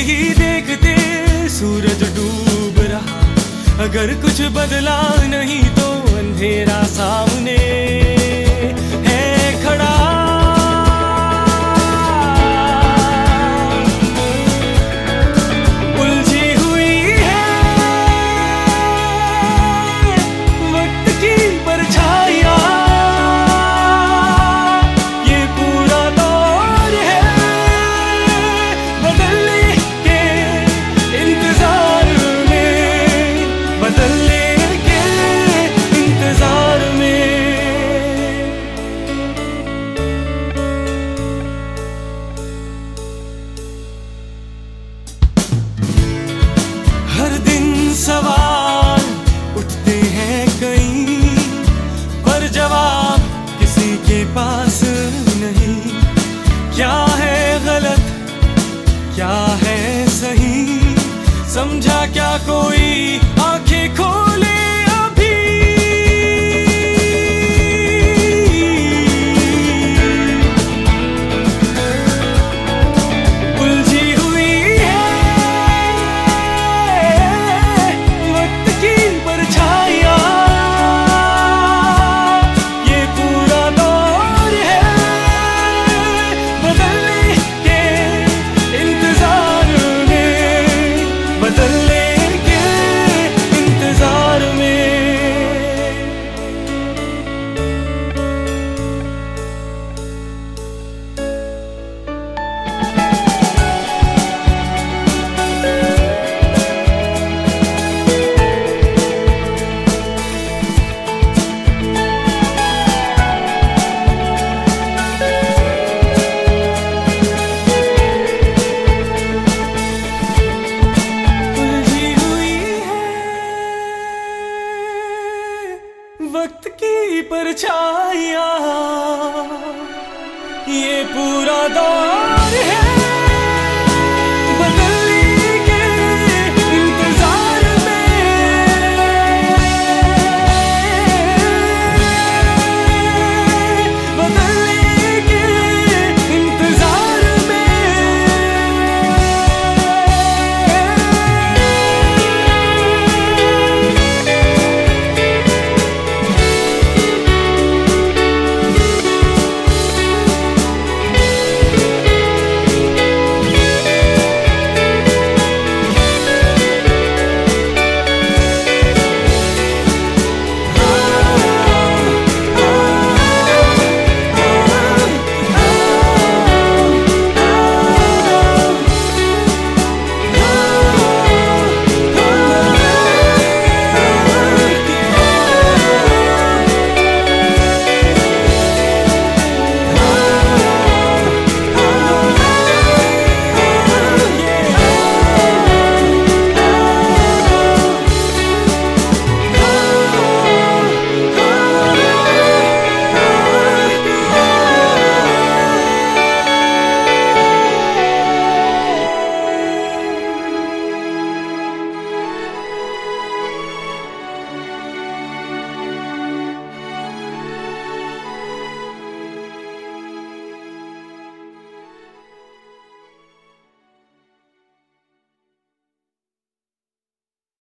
ही देखते सूरज डूब रहा, अगर कुछ बदला नहीं तो अंधेरा सामने है खड़ा। उलझी हुई है वक्त की परछाइयां, ये पूरा दौर है बदलने के इंतजार में, बदलने के इंतजार में। हर दिन सवाल उठते हैं कई, पर जवाब किसी के पास नहीं। क्या है गलत क्या है सही, समझा क्या कोई आंखें खोले अभी। उलझी हुई है वक्त की परछाइयां, ये पूरा दौर है बदलने के इंतजार में, बदलने के इंतजार में। उलझी हुई है वक्त की परछाइयां, ये पूरा दौर